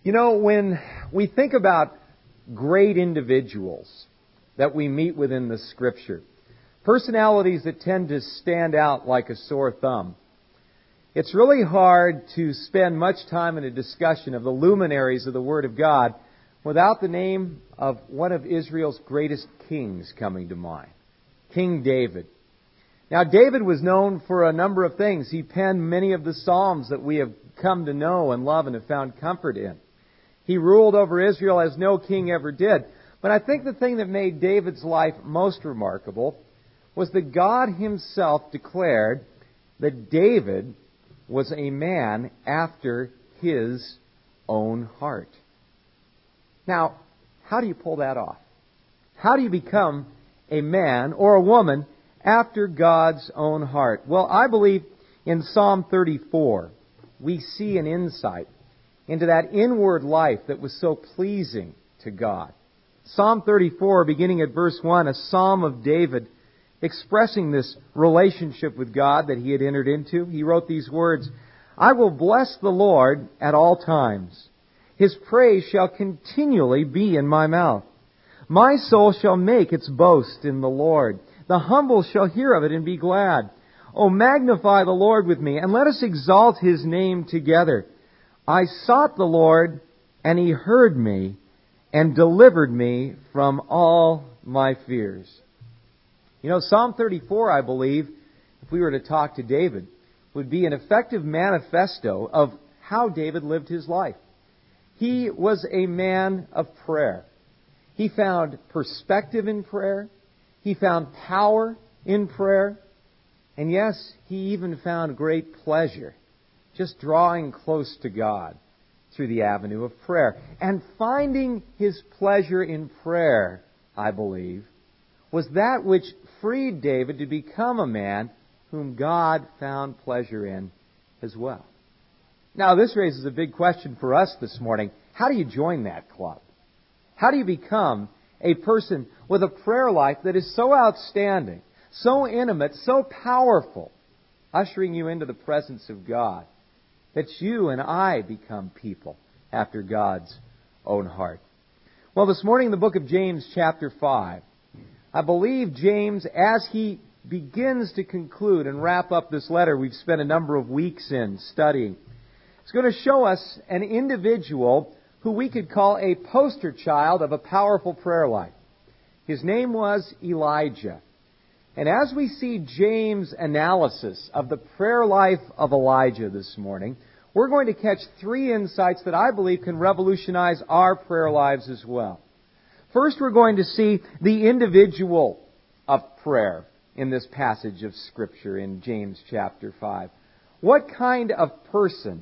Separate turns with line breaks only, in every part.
When we think about great individuals that we meet within the Scripture, personalities that tend to stand out like a sore thumb, it's really hard to spend much time in a discussion of the luminaries of the Word of God without the name of one of Israel's greatest kings coming to mind, King David. Now, David was known for a number of things. He penned many of the Psalms that we have come to know and love and have found comfort in. He ruled over Israel as no king ever did. But I think the thing that made David's life most remarkable was that God Himself declared that David was a man after His own heart. Now, how do you pull that off? How do you become a man or a woman after God's own heart? Well, I believe in Psalm 34, we see an insight into that inward life that was so pleasing to God. Psalm 34, beginning at verse 1, a psalm of David expressing this relationship with God that he had entered into. He wrote these words, "I will bless the Lord at all times. His praise shall continually be in my mouth. My soul shall make its boast in the Lord. The humble shall hear of it and be glad. O magnify the Lord with me, and let us exalt His name together. I sought the Lord, and He heard me, and delivered me from all my fears." Psalm 34, I believe, if we were to talk to David, would be an effective manifesto of how David lived his life. He was a man of prayer. He found perspective in prayer. He found power in prayer. And yes, he even found great pleasure just drawing close to God through the avenue of prayer. And finding his pleasure in prayer, I believe, was that which freed David to become a man whom God found pleasure in as well. Now, this raises a big question for us this morning. How do you join that club? How do you become a person with a prayer life that is so outstanding, so intimate, so powerful, ushering you into the presence of God, that you and I become people after God's own heart? Well, this morning in the book of James, chapter 5, I believe James, as he begins to conclude and wrap up this letter we've spent a number of weeks in studying, is going to show us an individual who we could call a poster child of a powerful prayer life. His name was Elijah. And as we see James' analysis of the prayer life of Elijah this morning, we're going to catch three insights that I believe can revolutionize our prayer lives as well. First, we're going to see the individual of prayer in this passage of Scripture in James chapter 5. What kind of person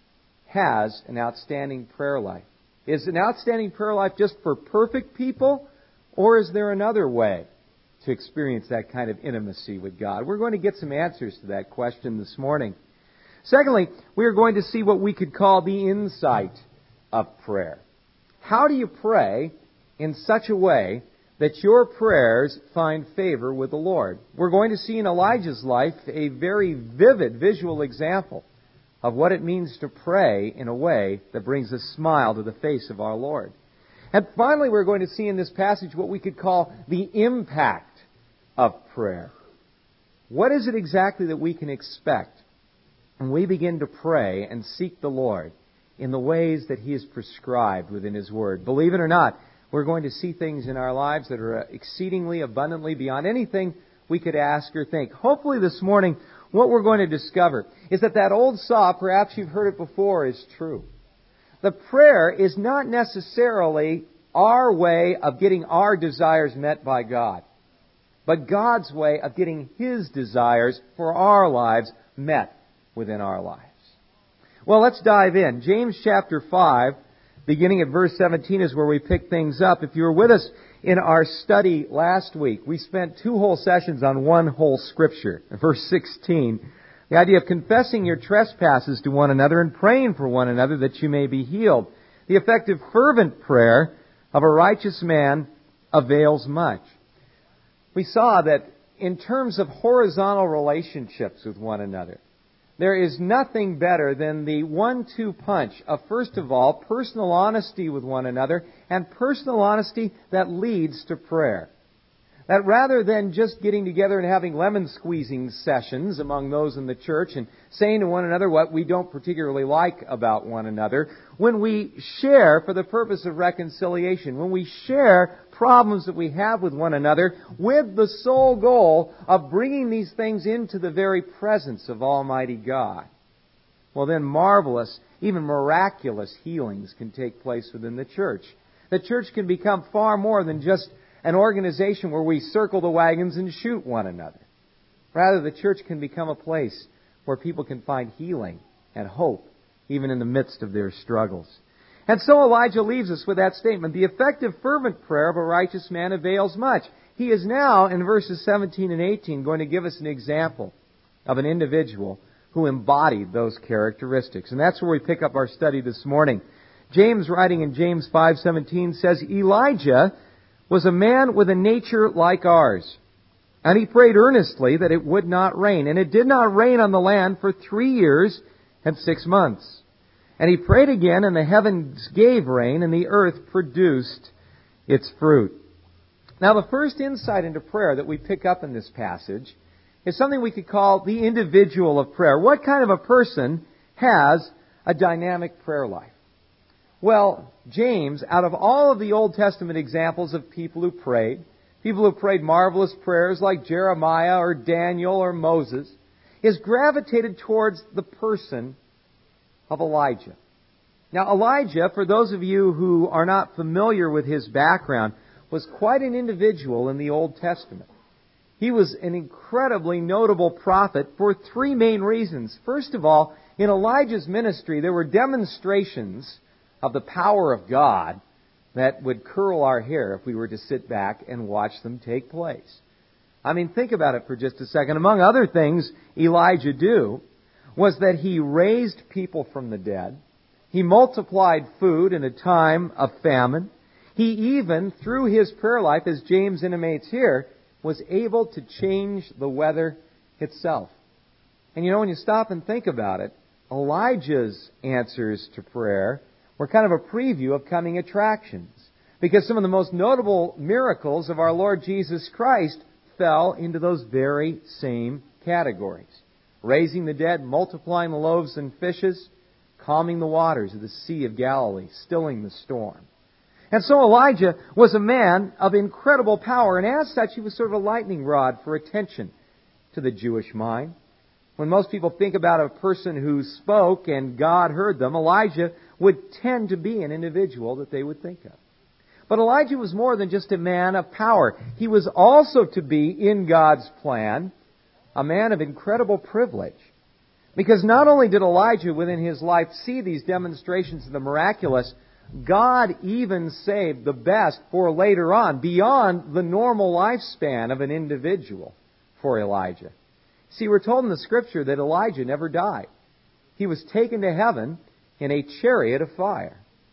has an outstanding prayer life? Is an outstanding prayer life just for perfect people, or is there another way to experience that kind of intimacy with God? We're going to get some answers to that question this morning. Secondly, we are going to see what we could call the insight of prayer. How do you pray in such a way that your prayers find favor with the Lord? We're going to see in Elijah's life a very vivid visual example of what it means to pray in a way that brings a smile to the face of our Lord. And finally, we're going to see in this passage what we could call the impact of prayer. What is it exactly that we can expect when we begin to pray and seek the Lord in the ways that He has prescribed within His Word? Believe it or not, we're going to see things in our lives that are exceedingly abundantly beyond anything we could ask or think. Hopefully this morning, what we're going to discover is that old saw, perhaps you've heard it before, is true. The prayer is not necessarily our way of getting our desires met by God, but God's way of getting His desires for our lives met within our lives. Well, let's dive in. James chapter 5, beginning at verse 17 is where we pick things up. If you were with us in our study last week, we spent 2 whole sessions on one whole scripture. Verse 16, the idea of confessing your trespasses to one another and praying for one another that you may be healed. The effective fervent prayer of a righteous man avails much. We saw that in terms of horizontal relationships with one another, there is nothing better than the 1-2 punch of, first of all, personal honesty with one another, and personal honesty that leads to prayer. That rather than just getting together and having lemon squeezing sessions among those in the church and saying to one another what we don't particularly like about one another, when we share for the purpose of reconciliation, when we share problems that we have with one another with the sole goal of bringing these things into the very presence of Almighty God, well then marvelous, even miraculous healings can take place within the church. The church can become far more than just an organization where we circle the wagons and shoot one another. Rather, the church can become a place where people can find healing and hope, even in the midst of their struggles. And so Elijah leaves us with that statement, the effective fervent prayer of a righteous man avails much. He is now, in verses 17 and 18, going to give us an example of an individual who embodied those characteristics. And that's where we pick up our study this morning. James, writing in James 5:17, says, Elijah was a man with a nature like ours. And he prayed earnestly that it would not rain. And it did not rain on the land for 3 years and 6 months. And he prayed again, and the heavens gave rain, and the earth produced its fruit. Now, the first insight into prayer that we pick up in this passage is something we could call the individual of prayer. What kind of a person has a dynamic prayer life? Well, James, out of all of the Old Testament examples of people who prayed marvelous prayers like Jeremiah or Daniel or Moses, is gravitated towards the person of Elijah. Now, Elijah, for those of you who are not familiar with his background, was quite an individual in the Old Testament. He was an incredibly notable prophet for 3 main reasons. First of all, in Elijah's ministry, there were demonstrations of the power of God that would curl our hair if we were to sit back and watch them take place. I mean, think about it for just a second. Among other things Elijah did was that he raised people from the dead. He multiplied food in a time of famine. He even, through his prayer life, as James intimates here, was able to change the weather itself. And you know, when you stop and think about it, Elijah's answers to prayer were kind of a preview of coming attractions. Because some of the most notable miracles of our Lord Jesus Christ fell into those very same categories. Raising the dead, multiplying the loaves and fishes, calming the waters of the Sea of Galilee, stilling the storm. And so Elijah was a man of incredible power, and as such he was sort of a lightning rod for attention to the Jewish mind. When most people think about a person who spoke and God heard them, Elijah would tend to be an individual that they would think of. But Elijah was more than just a man of power. He was also to be, in God's plan, a man of incredible privilege. Because not only did Elijah within his life see these demonstrations of the miraculous, God even saved the best for later on, beyond the normal lifespan of an individual for Elijah. See, we're told in the Scripture that Elijah never died. He was taken to heaven in a chariot of fire.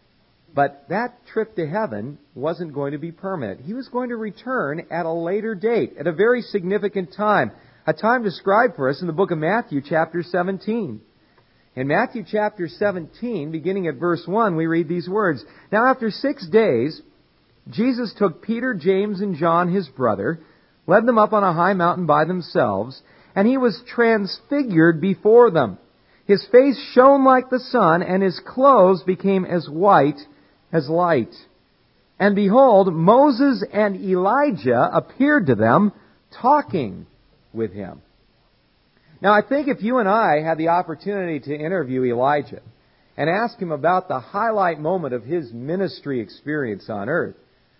But that trip to heaven wasn't going to be permanent. He was going to return at a later date, at a very significant time, a time described for us in the book of Matthew, chapter 17. In Matthew chapter 17, beginning at verse 1, we read these words. Now after 6 days, Jesus took Peter, James, and John, his brother, led them up on a high mountain by themselves, and he was transfigured before them. His face shone like the sun, and his clothes became as white as light. And behold, Moses and Elijah appeared to them, talking with him. Now, I think if you and I had the opportunity to interview Elijah and ask him about the highlight moment of his ministry experience on earth,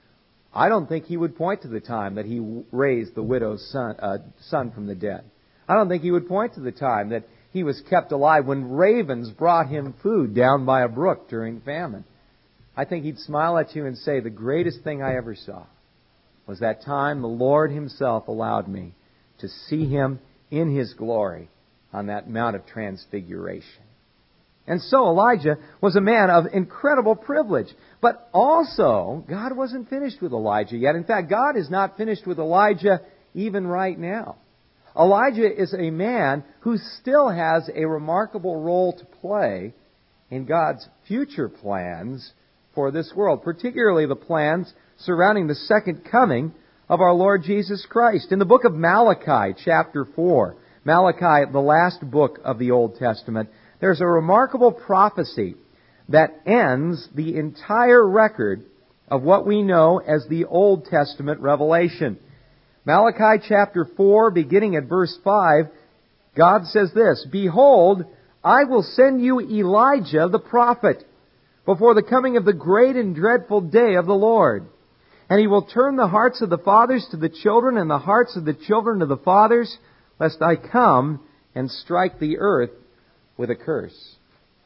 I don't think he would point to the time that he raised the widow's son from the dead. I don't think he would point to the time that he was kept alive when ravens brought him food down by a brook during famine. I think he'd smile at you and say, the greatest thing I ever saw was that time the Lord Himself allowed me to see Him in His glory on that Mount of Transfiguration. And so Elijah was a man of incredible privilege. But also, God wasn't finished with Elijah yet. In fact, God is not finished with Elijah even right now. Elijah is a man who still has a remarkable role to play in God's future plans for this world, particularly the plans surrounding the second coming of our Lord Jesus Christ. In the book of Malachi, chapter 4, Malachi, the last book of the Old Testament, there's a remarkable prophecy that ends the entire record of what we know as the Old Testament revelation. Malachi chapter 4, beginning at verse 5, God says this, "Behold, I will send you Elijah the prophet before the coming of the great and dreadful day of the Lord. And he will turn the hearts of the fathers to the children and the hearts of the children to the fathers, lest I come and strike the earth with a curse."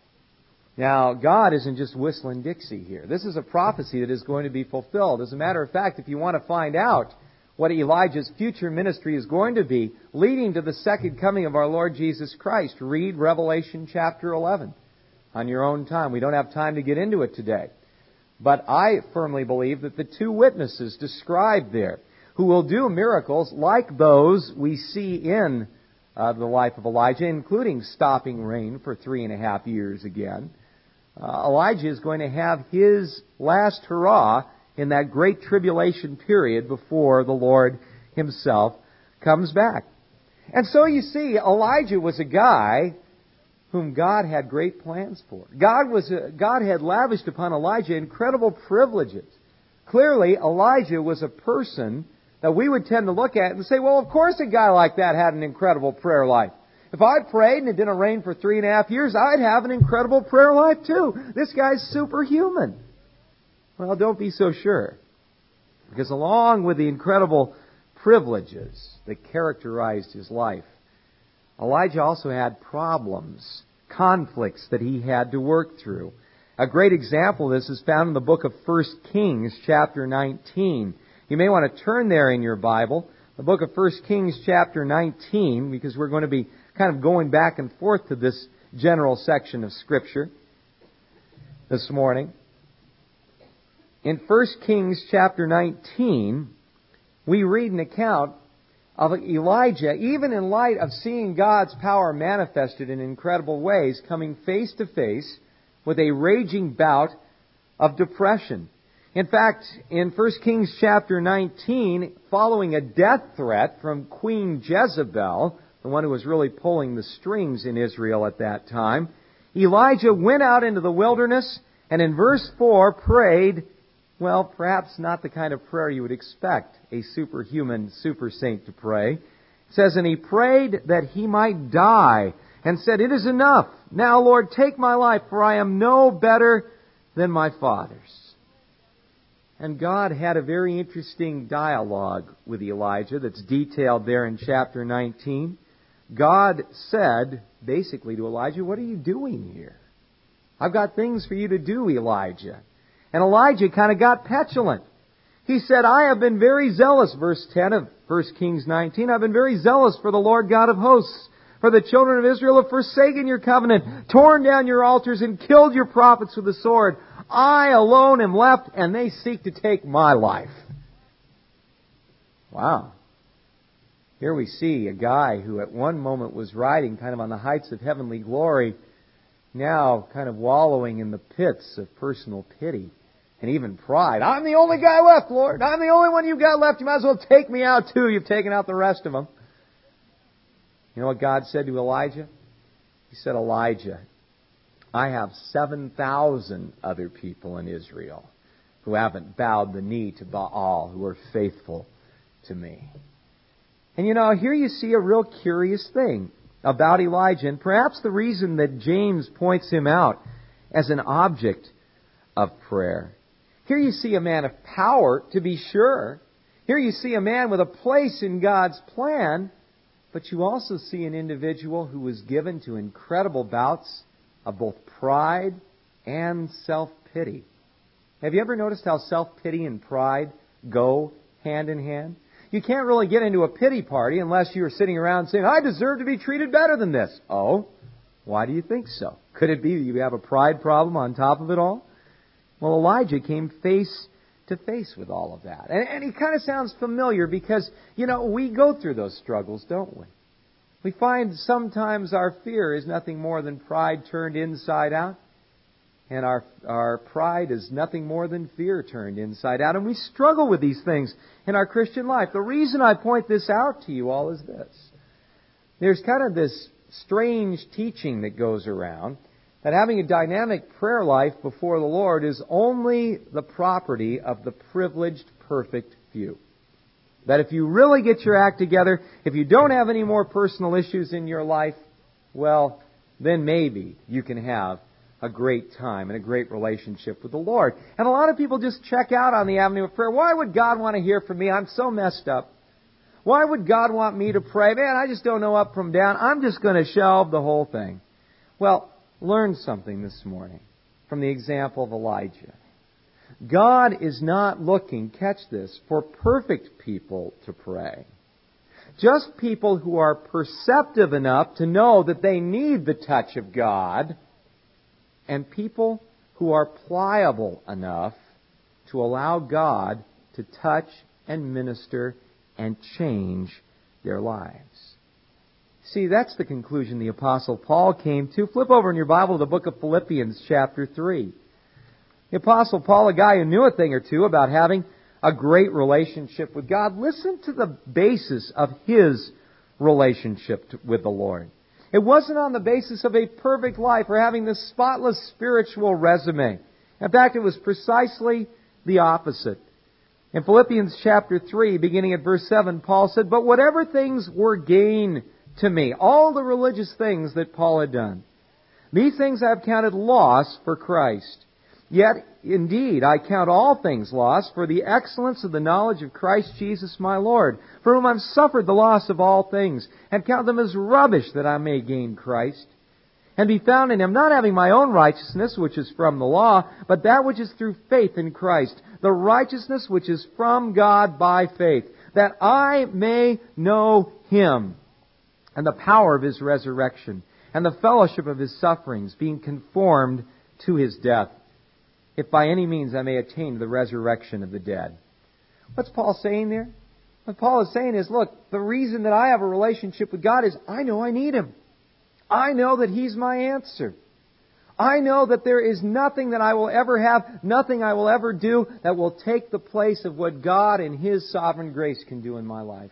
Now, God isn't just whistling Dixie here. This is a prophecy that is going to be fulfilled. As a matter of fact, if you want to find out what Elijah's future ministry is going to be, leading to the second coming of our Lord Jesus Christ, read Revelation chapter 11 on your own time. We don't have time to get into it today. But I firmly believe that the two witnesses described there, who will do miracles like those we see in the life of Elijah, including stopping rain for 3.5 years again, Elijah is going to have his last hurrah in that great tribulation period before the Lord Himself comes back. And so you see, Elijah was a guy whom God had great plans for. God had lavished upon Elijah incredible privileges. Clearly, Elijah was a person that we would tend to look at and say, well, of course a guy like that had an incredible prayer life. If I prayed and it didn't rain for 3.5 years, I'd have an incredible prayer life too. This guy's superhuman. Well, don't be so sure. Because along with the incredible privileges that characterized his life, Elijah also had problems, conflicts that he had to work through. A great example of this is found in the book of 1 Kings, chapter 19. You may want to turn there in your Bible, the book of 1 Kings, chapter 19, because we're going to be kind of going back and forth to this general section of Scripture this morning. In 1 Kings, chapter 19, we read an account of Elijah, even in light of seeing God's power manifested in incredible ways, coming face to face with a raging bout of depression. In fact, in 1 Kings chapter 19, following a death threat from Queen Jezebel, the one who was really pulling the strings in Israel at that time, Elijah went out into the wilderness and in verse 4 prayed, well, perhaps not the kind of prayer you would expect a superhuman super saint to pray. It says, "And he prayed that he might die, and said, 'It is enough. Now, Lord, take my life, for I am no better than my fathers.'" And God had a very interesting dialogue with Elijah that's detailed there in chapter 19. God said, basically to Elijah, "What are you doing here? I've got things for you to do, Elijah." And Elijah kind of got petulant. He said, "I have been very zealous," verse 10 of 1 Kings 19, "I've been very zealous for the Lord God of hosts. For the children of Israel have forsaken your covenant, torn down your altars, and killed your prophets with the sword. I alone am left, and they seek to take my life." Wow. Here we see a guy who at one moment was riding kind of on the heights of heavenly glory, now kind of wallowing in the pits of personal pity and even pride. "I'm the only guy left, Lord. I'm the only one you've got left. You might as well take me out too. You've taken out the rest of them." You know what God said to Elijah? He said, "Elijah, I have 7,000 other people in Israel who haven't bowed the knee to Baal, who are faithful to me." And you know, here you see a real curious thing about Elijah, and perhaps the reason that James points him out as an object of prayer. Here you see a man of power, to be sure. Here you see a man with a place in God's plan, but you also see an individual who was given to incredible bouts of both pride and self-pity. Have you ever noticed how self-pity and pride go hand in hand? You can't really get into a pity party unless you're sitting around saying, "I deserve to be treated better than this." Oh, why do you think so? Could it be that you have a pride problem on top of it all? Well, Elijah came face to face with all of that. And he kind of sounds familiar because, you know, we go through those struggles, don't we? We find sometimes our fear is nothing more than pride turned inside out. And our pride is nothing more than fear turned inside out. And we struggle with these things in our Christian life. The reason I point this out to you all is this. There's kind of this strange teaching that goes around that having a dynamic prayer life before the Lord is only the property of the privileged, perfect few. That if you really get your act together, if you don't have any more personal issues in your life, well, then maybe you can have a great time and a great relationship with the Lord. And a lot of people just check out on the avenue of prayer. Why would God want to hear from me? I'm so messed up. Why would God want me to pray? Man, I just don't know up from down. I'm just going to shelve the whole thing. Well, learn something this morning from the example of Elijah. God is not looking, catch this, for perfect people to pray. Just people who are perceptive enough to know that they need the touch of God, and people who are pliable enough to allow God to touch and minister and change their lives. See, that's the conclusion the Apostle Paul came to. Flip over in your Bible to the book of Philippians chapter 3. The Apostle Paul, a guy who knew a thing or two about having a great relationship with God, listen to the basis of his relationship with the Lord. It wasn't on the basis of a perfect life or having this spotless spiritual resume. In fact, it was precisely the opposite. In Philippians chapter 3, beginning at verse 7, Paul said, "But whatever things were gain to me," all the religious things that Paul had done, "these things I have counted loss for Christ. Yet, indeed, I count all things loss for the excellence of the knowledge of Christ Jesus my Lord, for whom I've suffered the loss of all things, and count them as rubbish that I may gain Christ, and be found in Him, not having my own righteousness, which is from the law, but that which is through faith in Christ, the righteousness which is from God by faith, that I may know Him, and the power of His resurrection, and the fellowship of His sufferings, being conformed to His death, if by any means I may attain to the resurrection of the dead." What's Paul saying there? What Paul is saying is, look, the reason that I have a relationship with God is I know I need Him. I know that He's my answer. I know that there is nothing that I will ever have, nothing I will ever do that will take the place of what God in His sovereign grace can do in my life.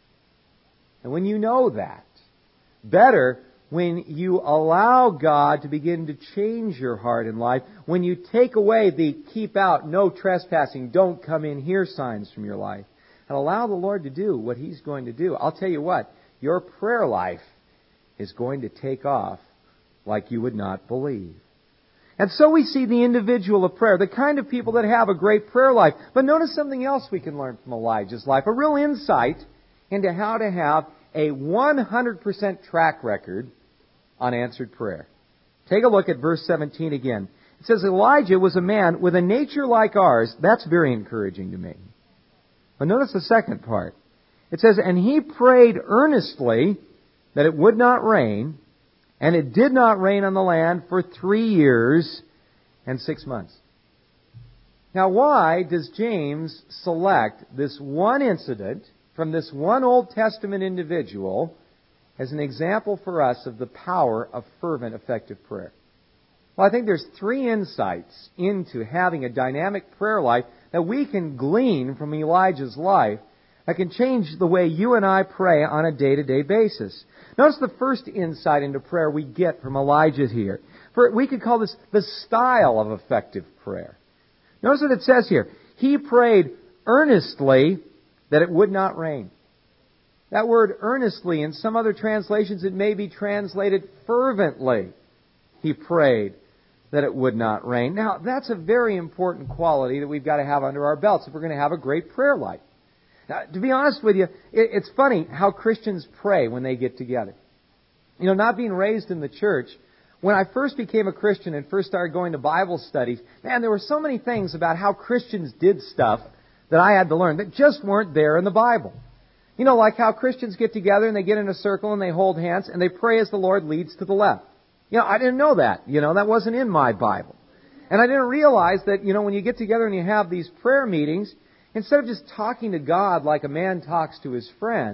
And when you know that, better when you allow God to begin to change your heart and life, when you take away the keep out, no trespassing, don't come in here signs from your life, and allow the Lord to do what He's going to do, I'll tell you what, your prayer life is going to take off like you would not believe. And so we see the individual of prayer, the kind of people that have a great prayer life. But notice something else we can learn from Elijah's life, a real insight into how to have a 100% track record on answered prayer. Take a look at verse 17 again. It says, Elijah was a man with a nature like ours. That's very encouraging to me. But notice the second part. It says, "And he prayed earnestly that it would not rain, and it did not rain on the land for 3 years and 6 months." Now, why does James select this one incident from this one Old Testament individual as an example for us of the power of fervent, effective prayer? Well, I think there's 3 insights into having a dynamic prayer life that we can glean from Elijah's life that can change the way you and I pray on a day-to-day basis. Notice the first insight into prayer we get from Elijah here. We could call this the style of effective prayer. Notice what it says here. He prayed earnestly that it would not rain. That word earnestly, in some other translations, it may be translated fervently. He prayed that it would not rain. Now, that's a very important quality that we've got to have under our belts if we're going to have a great prayer life. Now, to be honest with you, it's funny how Christians pray when they get together. You know, not being raised in the church, when I first became a Christian and first started going to Bible studies, man, there were so many things about how Christians did stuff that I had to learn that just weren't there in the Bible. You know, like how Christians get together and they get in a circle and they hold hands and they pray as the Lord leads to the left. You know, I didn't know that. You know, that wasn't in my Bible. And I didn't realize that, you know, when you get together and you have these prayer meetings, instead of just talking to God like a man talks to his friend,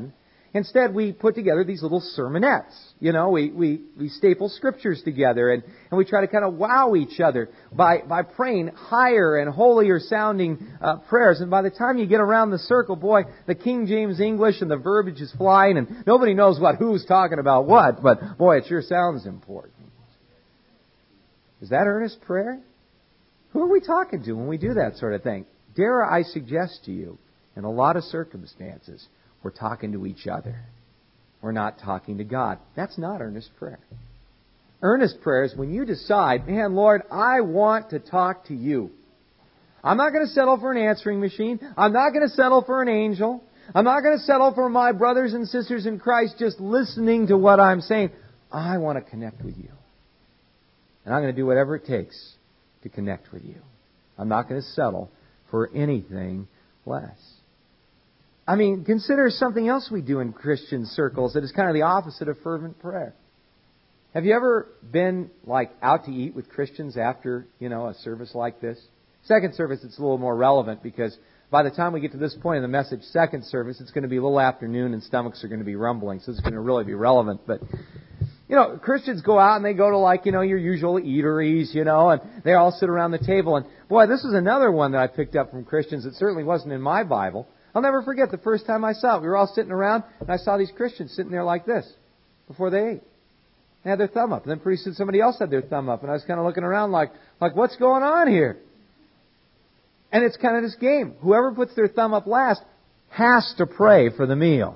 Instead, we put together these little sermonettes. You know, we staple scriptures together and we try to kind of wow each other by praying higher and holier sounding prayers. And by the time you get around the circle, boy, the King James English and the verbiage is flying and nobody knows who's talking about what, but boy, it sure sounds important. Is that earnest prayer? Who are we talking to when we do that sort of thing? Dare I suggest to you, in a lot of circumstances, we're talking to each other. We're not talking to God. That's not earnest prayer. Earnest prayer is when you decide, man, Lord, I want to talk to you. I'm not going to settle for an answering machine. I'm not going to settle for an angel. I'm not going to settle for my brothers and sisters in Christ just listening to what I'm saying. I want to connect with you. And I'm going to do whatever it takes to connect with you. I'm not going to settle for anything less. I mean, consider something else we do in Christian circles that is kind of the opposite of fervent prayer. Have you ever been out to eat with Christians after, a service like this? Second service, it's a little more relevant because by the time we get to this point in the message, second service, it's going to be a little afternoon and stomachs are going to be rumbling, so it's going to really be relevant. But, Christians go out and they go to your usual eateries, and they all sit around the table. And boy, this is another one that I picked up from Christians. It certainly wasn't in my Bible. I'll never forget the first time I saw it. We were all sitting around, and I saw these Christians sitting there like this before they ate. They had their thumb up. And then pretty soon somebody else had their thumb up. And I was kind of looking around like what's going on here? And it's kind of this game. Whoever puts their thumb up last has to pray for the meal.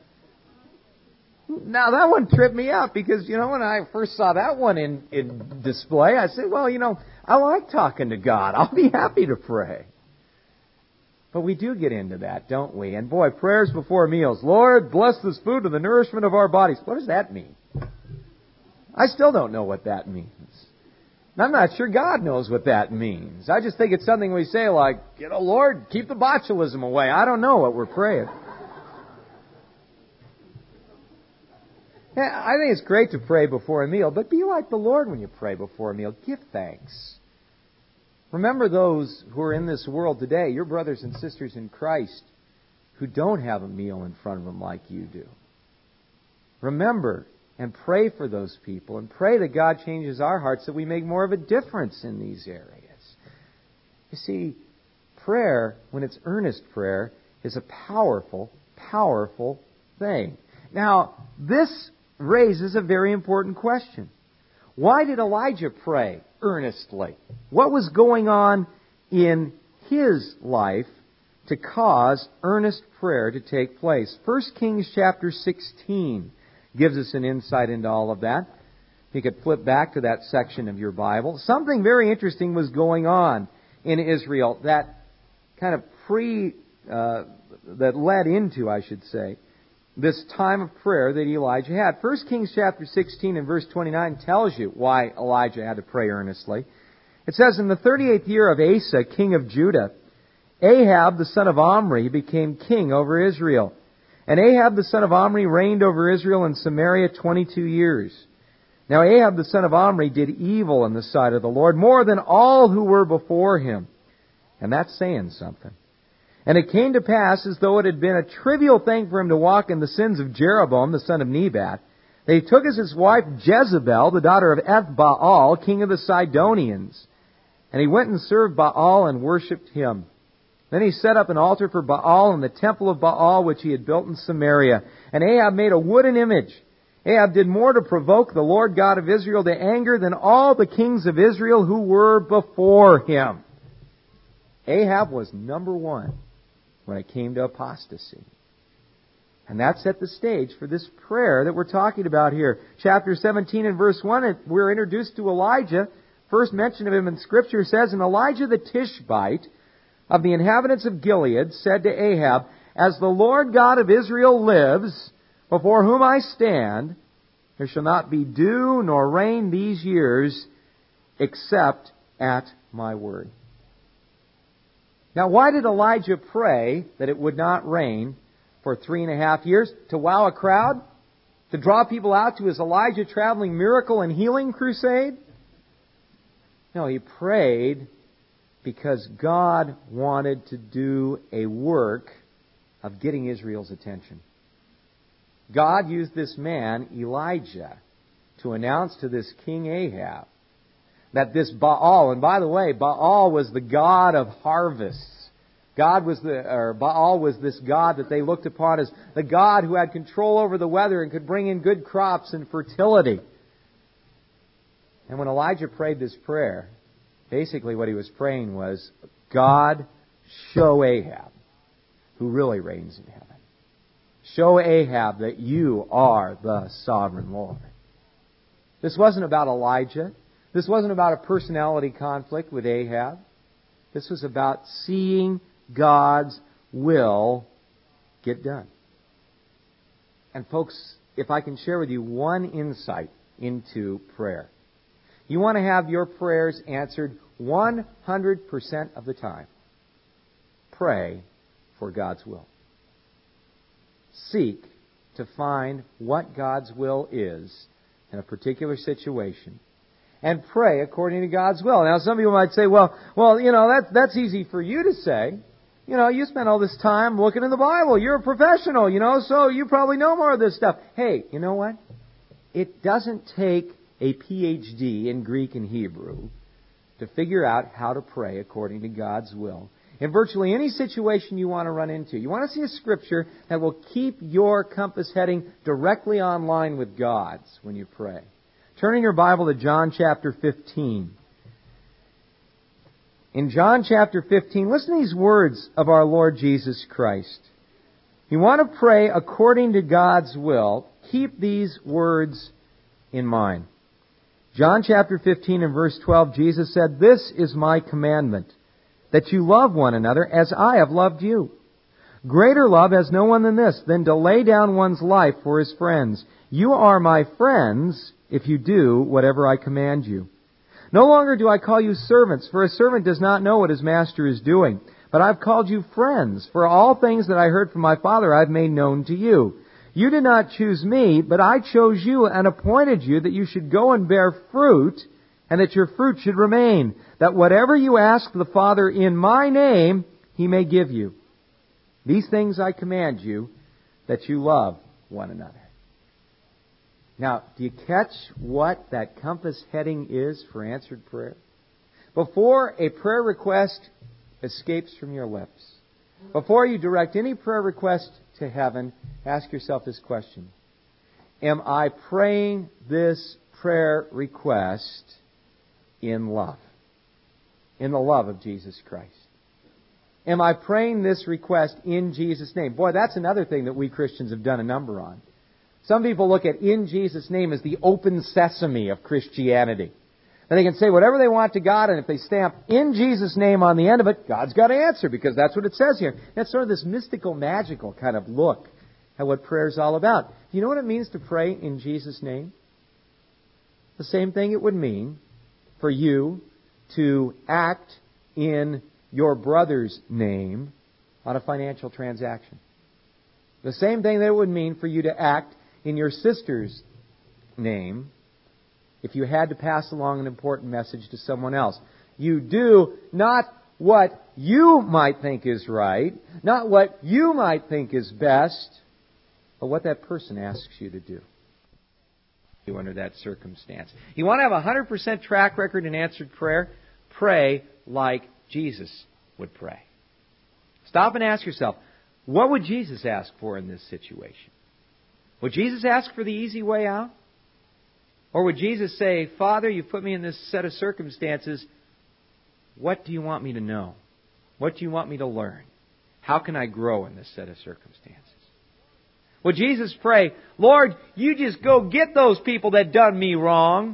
Now, that one tripped me up because, when I first saw that one in display, I said, well, I like talking to God. I'll be happy to pray. But we do get into that, don't we? And boy, prayers before meals. Lord, bless this food and the nourishment of our bodies. What does that mean? I still don't know what that means. And I'm not sure God knows what that means. I just think it's something we say like, Lord, keep the botulism away. I don't know what we're praying. Yeah, I think it's great to pray before a meal, but be like the Lord when you pray before a meal. Give thanks. Remember those who are in this world today, your brothers and sisters in Christ, who don't have a meal in front of them like you do. Remember and pray for those people and pray that God changes our hearts so we make more of a difference in these areas. You see, prayer, when it's earnest prayer, is a powerful, powerful thing. Now, this raises a very important question. Why did Elijah pray earnestly? What was going on in his life to cause earnest prayer to take place? 1 Kings chapter 16 gives us an insight into all of that. You could flip back to that section of your Bible. Something very interesting was going on in Israel that kind of that led into, I should say, this time of prayer that Elijah had. 1 Kings chapter 16 and verse 29 tells you why Elijah had to pray earnestly. It says, in the 38th year of Asa, king of Judah, Ahab the son of Omri became king over Israel. And Ahab the son of Omri reigned over Israel and Samaria 22 years. Now Ahab the son of Omri did evil in the sight of the Lord more than all who were before him. And that's saying something. And it came to pass, as though it had been a trivial thing for him to walk in the sins of Jeroboam, the son of Nebat, that he took as his wife Jezebel, the daughter of Ethbaal, king of the Sidonians. And he went and served Baal and worshipped him. Then he set up an altar for Baal in the temple of Baal, which he had built in Samaria. And Ahab made a wooden image. Ahab did more to provoke the Lord God of Israel to anger than all the kings of Israel who were before him. Ahab was number one when it came to apostasy. And that set the stage for this prayer that we're talking about here. Chapter 17 and verse 1, we're introduced to Elijah. First mention of him in Scripture says, and Elijah the Tishbite of the inhabitants of Gilead said to Ahab, as the Lord God of Israel lives, before whom I stand, there shall not be dew nor rain these years, except at my word. Now, why did Elijah pray that it would not rain for 3.5 years? To wow a crowd? To draw people out to his Elijah traveling miracle and healing crusade? No, he prayed because God wanted to do a work of getting Israel's attention. God used this man, Elijah, to announce to this King Ahab that this Baal, and by the way, Baal was the god of harvests. Baal was this god that they looked upon as the god who had control over the weather and could bring in good crops and fertility. And when Elijah prayed this prayer, basically what he was praying was, God, show Ahab who really reigns in heaven. Show Ahab that you are the sovereign Lord. This wasn't about Elijah. This wasn't about a personality conflict with Ahab. This was about seeing God's will get done. And folks, if I can share with you one insight into prayer. You want to have your prayers answered 100% of the time. Pray for God's will. Seek to find what God's will is in a particular situation and pray according to God's will. Now, some people might say, well, that's easy for you to say. You spend all this time looking in the Bible. You're a professional, so you probably know more of this stuff. Hey, you know what? It doesn't take a PhD in Greek and Hebrew to figure out how to pray according to God's will. In virtually any situation you want to run into, you want to see a Scripture that will keep your compass heading directly on line with God's when you pray. Turning your Bible to John chapter 15. In John chapter 15, listen to these words of our Lord Jesus Christ. You want to pray according to God's will, keep these words in mind. John chapter 15 and verse 12, Jesus said, "This is my commandment, that you love one another as I have loved you. Greater love has no one than this, than to lay down one's life for his friends. You are my friends if you do whatever I command you. No longer do I call you servants, for a servant does not know what his master is doing. But I've called you friends, for all things that I heard from my Father I've made known to you. You did not choose me, but I chose you and appointed you that you should go and bear fruit, and that your fruit should remain, that whatever you ask the Father in my name, He may give you. These things I command you, that you love one another." Now, do you catch what that compass heading is for answered prayer? Before a prayer request escapes from your lips, before you direct any prayer request to heaven, ask yourself this question: am I praying this prayer request in love? In the love of Jesus Christ. Am I praying this request in Jesus' name? Boy, that's another thing that we Christians have done a number on. Some people look at "in Jesus' name" as the open sesame of Christianity. And they can say whatever they want to God, and if they stamp "in Jesus' name" on the end of it, God's got to answer, because that's what it says here. That's sort of this mystical, magical kind of look at what prayer is all about. Do you know what it means to pray in Jesus' name? The same thing it would mean for you to act in your brother's name on a financial transaction. The same thing that it would mean for you to act in your sister's name if you had to pass along an important message to someone else. You do not what you might think is right, not what you might think is best, but what that person asks you to do under that circumstance. You want to have a 100% track record in answered prayer? Pray like Jesus would pray. Stop and ask yourself, what would Jesus ask for in this situation? Would Jesus ask for the easy way out? Or would Jesus say, "Father, you've put me in this set of circumstances. What do you want me to know? What do you want me to learn? How can I grow in this set of circumstances?" Would Jesus pray, "Lord, you just go get those people that done me wrong"?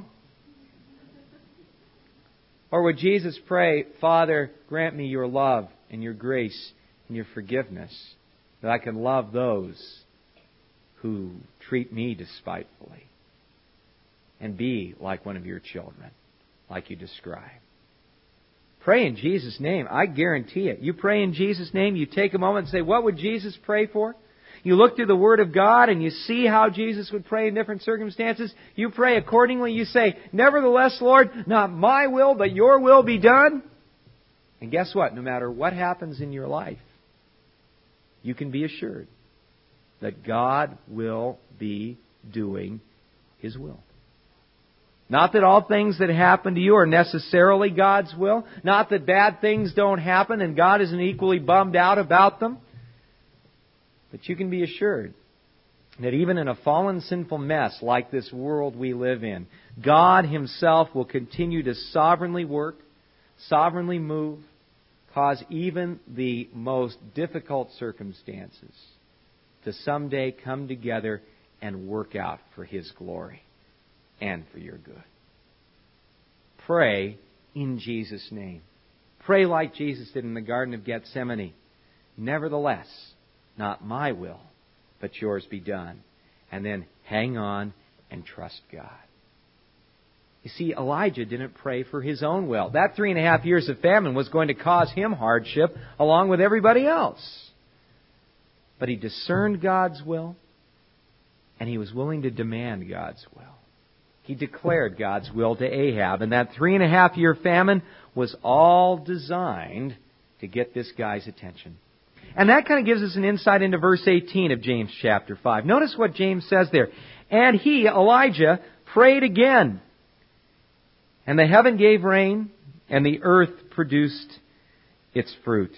Or would Jesus pray, "Father, grant me your love and your grace and your forgiveness, that I can love those who treat me despitefully, and be like one of your children, like you describe"? Pray in Jesus' name. I guarantee it. You pray in Jesus' name, you take a moment and say, what would Jesus pray for? You look through the Word of God and you see how Jesus would pray in different circumstances. You pray accordingly. You say, "Nevertheless, Lord, not my will, but your will be done." And guess what? No matter what happens in your life, you can be assured that God will be doing His will. Not that all things that happen to you are necessarily God's will. Not that bad things don't happen and God isn't equally bummed out about them. But you can be assured that even in a fallen, sinful mess like this world we live in, God Himself will continue to sovereignly work, sovereignly move, cause even the most difficult circumstances to someday come together and work out for His glory and for your good. Pray in Jesus' name. Pray like Jesus did in the Garden of Gethsemane. Nevertheless, not my will, but yours be done. And then hang on and trust God. You see, Elijah didn't pray for his own will. That 3.5 years of famine was going to cause him hardship along with everybody else. But he discerned God's will, and he was willing to demand God's will. He declared God's will to Ahab, and that 3.5 year famine was all designed to get this guy's attention. And that kind of gives us an insight into verse 18 of James chapter 5. Notice what James says there. And he, Elijah, prayed again. And the heaven gave rain, and the earth produced its fruit.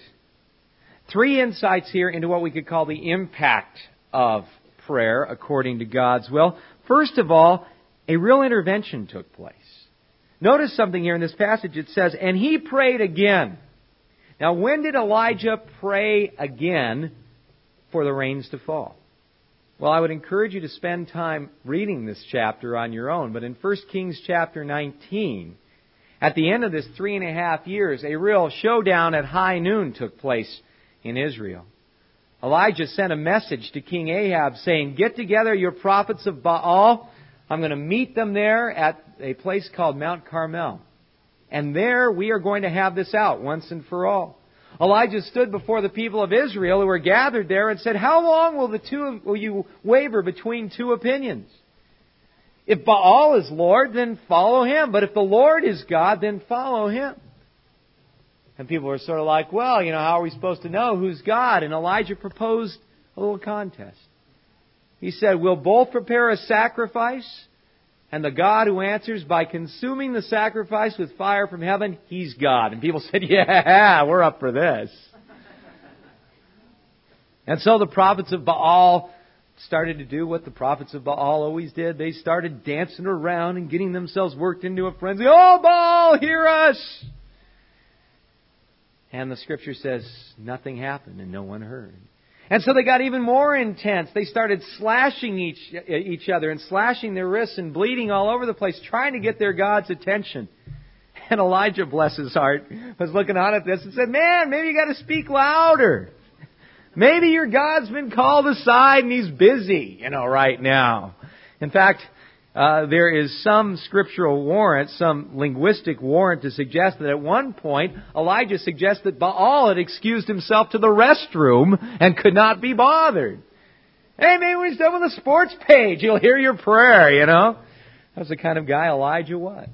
3 insights here into what we could call the impact of prayer according to God's will. First of all, a real intervention took place. Notice something here in this passage. It says, and he prayed again. Now, when did Elijah pray again for the rains to fall? Well, I would encourage you to spend time reading this chapter on your own. But in 1 Kings chapter 19, at the end of this 3.5 years, a real showdown at high noon took place in Israel. Elijah sent a message to King Ahab saying, get together your prophets of Baal. I'm going to meet them there at a place called Mount Carmel. And there we are going to have this out once and for all. Elijah stood before the people of Israel who were gathered there and said, how long will you waver between two opinions? If Baal is Lord, then follow him. But if the Lord is God, then follow him. And people were sort of like, well, how are we supposed to know who's God? And Elijah proposed a little contest. He said, we'll both prepare a sacrifice, and the God who answers by consuming the sacrifice with fire from heaven, He's God. And people said, yeah, we're up for this. And so the prophets of Baal started to do what the prophets of Baal always did. They started dancing around and getting themselves worked into a frenzy. Oh, Baal, hear us! And the Scripture says nothing happened and no one heard. And so they got even more intense. They started slashing each other and slashing their wrists and bleeding all over the place, trying to get their God's attention. And Elijah, bless his heart, was looking on at this and said, man, maybe you got to speak louder. Maybe your God's been called aside and He's busy, right now. In fact, there is some scriptural warrant, some linguistic warrant to suggest that at one point Elijah suggests that Baal had excused himself to the restroom and could not be bothered. Hey, maybe when he's done with the sports page, he'll hear your prayer, That's the kind of guy Elijah was.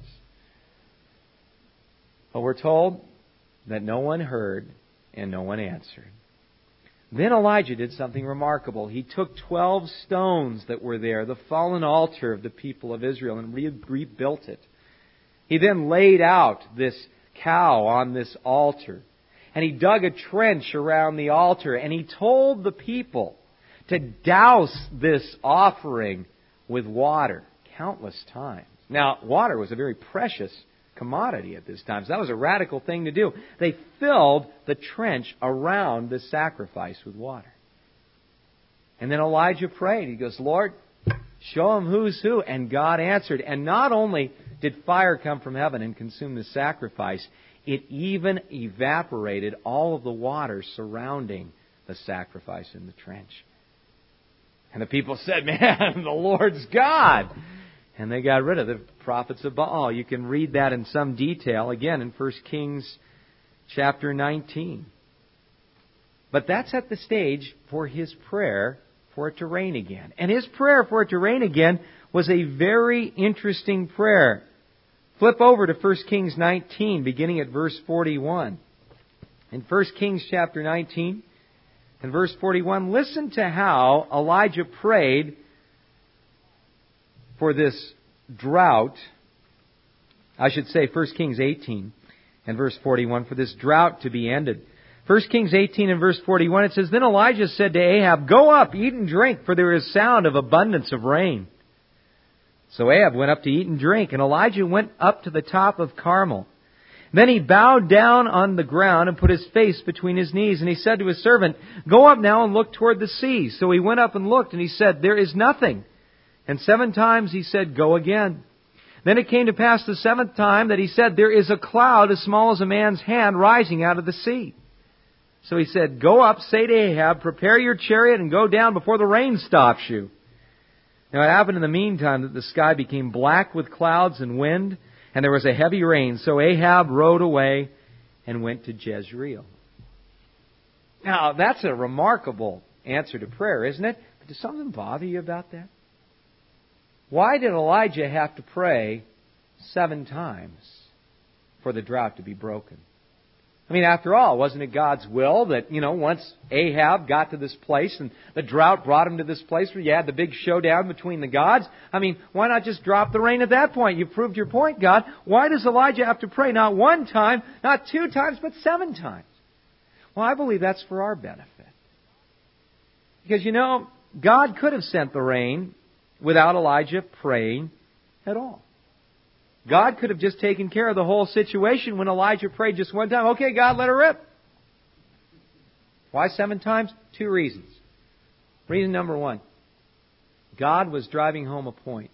But we're told that no one heard and no one answered. Then Elijah did something remarkable. He took 12 stones that were there, the fallen altar of the people of Israel, and rebuilt it. He then laid out this cow on this altar. And he dug a trench around the altar. And he told the people to douse this offering with water countless times. Now, water was a very precious commodity at this time. So that was a radical thing to do. They filled the trench around the sacrifice with water. And then Elijah prayed. He goes, Lord, show them who's who. And God answered. And not only did fire come from heaven and consume the sacrifice, it even evaporated all of the water surrounding the sacrifice in the trench. And the people said, man, the Lord's God. And they got rid of the prophets of Baal. You can read that in some detail, again, in 1 Kings chapter 19. But that's at the stage for his prayer for it to rain again. And his prayer for it to rain again was a very interesting prayer. Flip over to 1 Kings 19, beginning at verse 41. In 1 Kings chapter 19, In verse 41, listen to how Elijah prayed for this drought. I should say 1 Kings 18 and verse 41, for this drought to be ended. 1 Kings 18 and verse 41, it says, Then Elijah said to Ahab, Go up, eat and drink, for there is sound of abundance of rain. So Ahab went up to eat and drink, and Elijah went up to the top of Carmel. Then he bowed down on the ground and put his face between his knees, and he said to his servant, Go up now and look toward the sea. So he went up and looked, and he said, There is nothing. And 7 times he said, Go again. Then it came to pass the 7th time that he said, There is a cloud as small as a man's hand rising out of the sea. So he said, Go up, say to Ahab, Prepare your chariot and go down before the rain stops you. Now it happened in the meantime that the sky became black with clouds and wind, and there was a heavy rain. So Ahab rode away and went to Jezreel. Now that's a remarkable answer to prayer, isn't it? But does something bother you about that? Why did Elijah have to pray 7 times for the drought to be broken? I mean, after all, wasn't it God's will that, once Ahab got to this place and the drought brought him to this place where you had the big showdown between the gods? I mean, why not just drop the rain at that point? You proved your point, God. Why does Elijah have to pray not 1 time, not 2 times, but 7 times? Well, I believe that's for our benefit. Because, God could have sent the rain without Elijah praying at all. God could have just taken care of the whole situation when Elijah prayed just 1 time. Okay, God, let her rip. Why 7 times? 2 reasons. Reason number 1. God was driving home a point.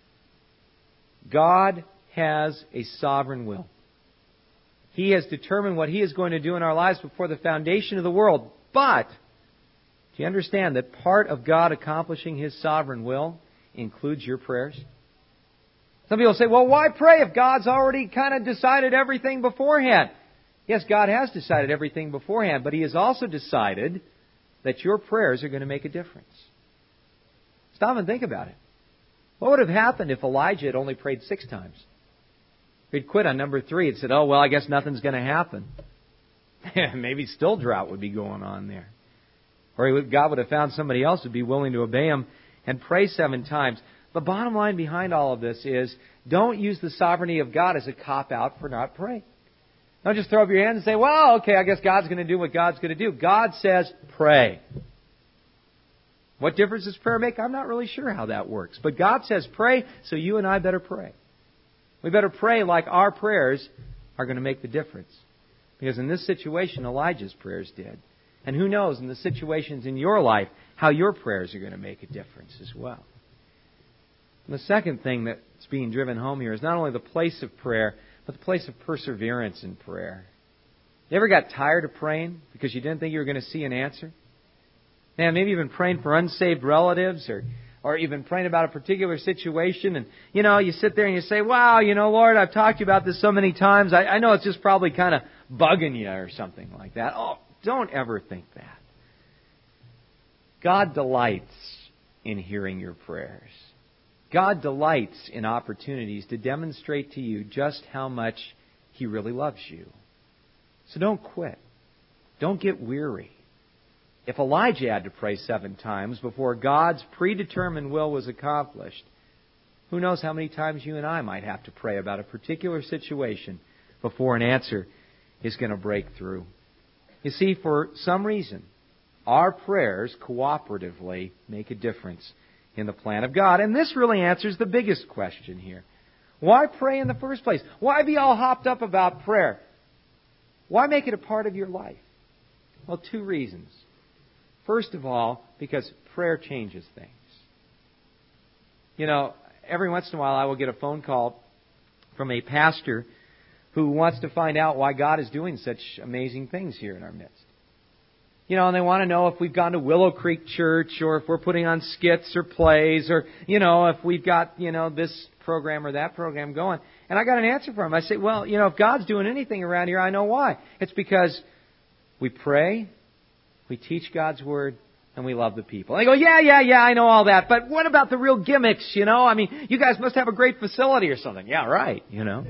God has a sovereign will. He has determined what He is going to do in our lives before the foundation of the world. But, do you understand that part of God accomplishing His sovereign will includes your prayers? Some people say, well, why pray if God's already kind of decided everything beforehand? Yes, God has decided everything beforehand, but He has also decided that your prayers are going to make a difference. Stop and think about it. What would have happened if Elijah had only prayed 6 times? He'd quit on number 3 and said, oh, well, I guess nothing's going to happen. Maybe still drought would be going on there. Or God would have found somebody else who would be willing to obey Him and pray 7 times. The bottom line behind all of this is, don't use the sovereignty of God as a cop-out for not praying. Don't just throw up your hands and say, well, okay, I guess God's going to do what God's going to do. God says, pray. What difference does prayer make? I'm not really sure how that works. But God says, pray, so you and I better pray. We better pray like our prayers are going to make the difference. Because in this situation, Elijah's prayers did. And who knows, in the situations in your life, how your prayers are going to make a difference as well. And the second thing that's being driven home here is not only the place of prayer, but the place of perseverance in prayer. You ever got tired of praying because you didn't think you were going to see an answer? Man, maybe you've been praying for unsaved relatives or you've been praying about a particular situation and, you sit there and you say, wow, Lord, I've talked to you about this so many times. I know it's just probably kind of bugging you or something like that. Oh, don't ever think that. God delights in hearing your prayers. God delights in opportunities to demonstrate to you just how much He really loves you. So don't quit. Don't get weary. If Elijah had to pray 7 times before God's predetermined will was accomplished, who knows how many times you and I might have to pray about a particular situation before an answer is going to break through. You see, for some reason, our prayers cooperatively make a difference in the plan of God. And this really answers the biggest question here. Why pray in the first place? Why be all hopped up about prayer? Why make it a part of your life? Well, 2 reasons. First of all, because prayer changes things. Every once in a while I will get a phone call from a pastor who wants to find out why God is doing such amazing things here in our midst. And they want to know if we've gone to Willow Creek Church or if we're putting on skits or plays or, if we've got, this program or that program going. And I got an answer for him. I say, well, if God's doing anything around here, I know why. It's because we pray, we teach God's Word, and we love the people. And they go, yeah, I know all that. But what about the real gimmicks, you guys must have a great facility or something. Yeah, right, You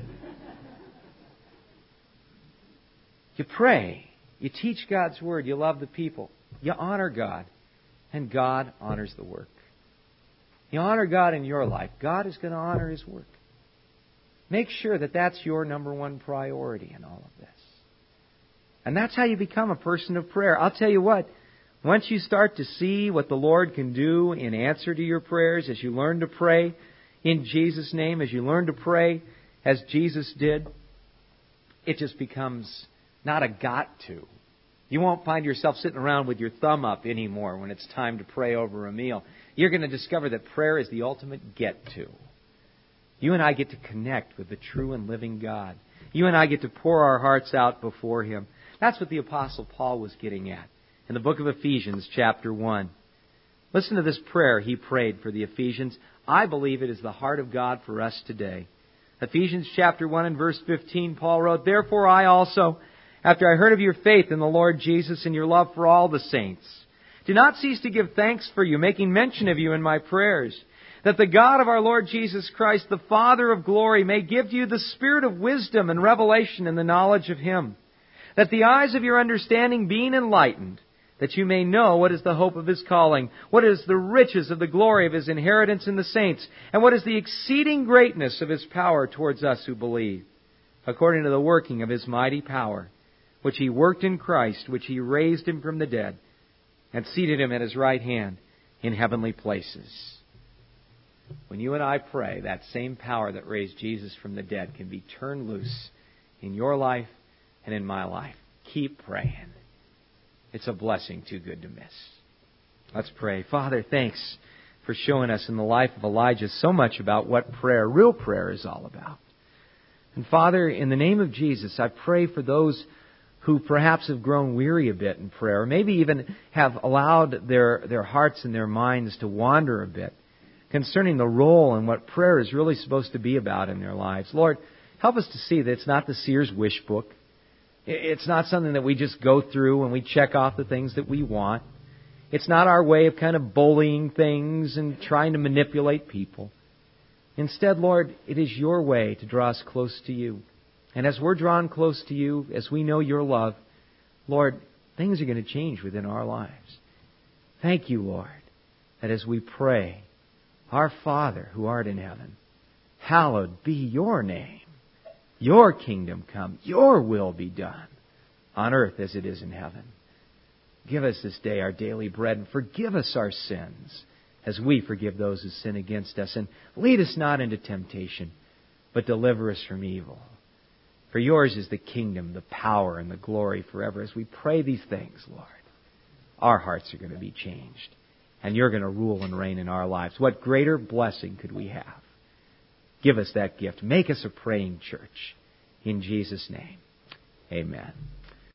pray. You teach God's Word. You love the people. You honor God, and God honors the work. You honor God in your life, God is going to honor His work. Make sure that that's your number one priority in all of this. And that's how you become a person of prayer. I'll tell you what, once you start to see what the Lord can do in answer to your prayers, as you learn to pray in Jesus' name, as you learn to pray as Jesus did, it just becomes not a got to. You won't find yourself sitting around with your thumb up anymore when it's time to pray over a meal. You're going to discover that prayer is the ultimate get to. You and I get to connect with the true and living God. You and I get to pour our hearts out before Him. That's what the Apostle Paul was getting at in the book of Ephesians, chapter 1. Listen to this prayer he prayed for the Ephesians. I believe it is the heart of God for us today. Ephesians chapter 1 and verse 15, Paul wrote, Therefore I also, after I heard of your faith in the Lord Jesus and your love for all the saints, do not cease to give thanks for you, making mention of you in my prayers, that the God of our Lord Jesus Christ, the Father of glory, may give you the spirit of wisdom and revelation in the knowledge of Him, that the eyes of your understanding being enlightened, that you may know what is the hope of His calling, what is the riches of the glory of His inheritance in the saints, and what is the exceeding greatness of His power towards us who believe, according to the working of His mighty power, which He worked in Christ, which He raised Him from the dead, and seated Him at His right hand in heavenly places. When you and I pray, that same power that raised Jesus from the dead can be turned loose in your life and in my life. Keep praying. It's a blessing too good to miss. Let's pray. Father, thanks for showing us in the life of Elijah so much about what prayer, real prayer, is all about. And Father, in the name of Jesus, I pray for those who perhaps have grown weary a bit in prayer, or maybe even have allowed their hearts and their minds to wander a bit concerning the role and what prayer is really supposed to be about in their lives. Lord, help us to see that it's not the seer's wish book. It's not something that we just go through and we check off the things that we want. It's not our way of kind of bullying things and trying to manipulate people. Instead, Lord, it is your way to draw us close to you. And as we're drawn close to you, as we know your love, Lord, things are going to change within our lives. Thank you, Lord, that as we pray, Our Father who art in heaven, hallowed be your name. Your kingdom come, your will be done, on earth as it is in heaven. Give us this day our daily bread, and forgive us our sins, as we forgive those who sin against us. And lead us not into temptation, but deliver us from evil. For yours is the kingdom, the power, and the glory forever. As we pray these things, Lord, our hearts are going to be changed, and you're going to rule and reign in our lives. What greater blessing could we have? Give us that gift. Make us a praying church. In Jesus' name, amen.